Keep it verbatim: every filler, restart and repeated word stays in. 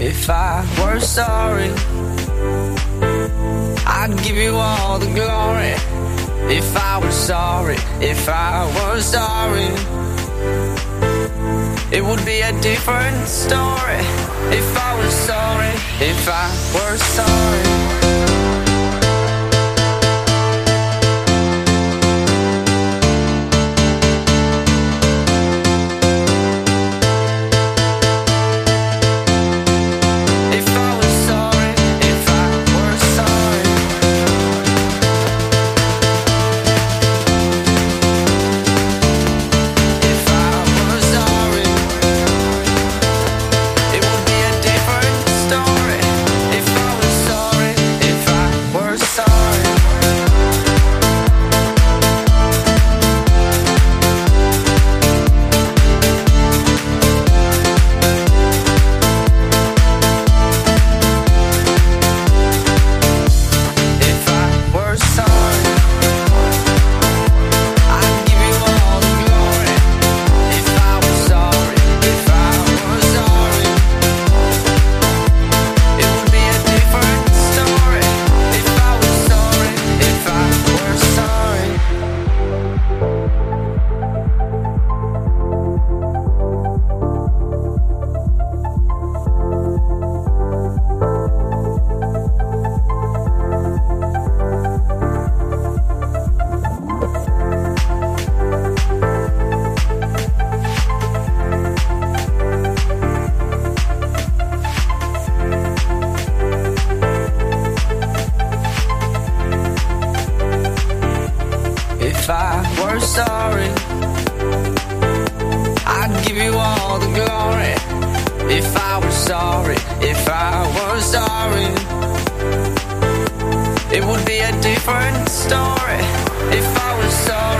If I were sorry, I'd give you all the glory. If I were sorry, if I were sorry, it would be a different story. If I was sorry, if I were sorry. If I were sorry, I'd give you all the glory. If I were sorry, if I were sorry, it would be a different story. If I was sorry.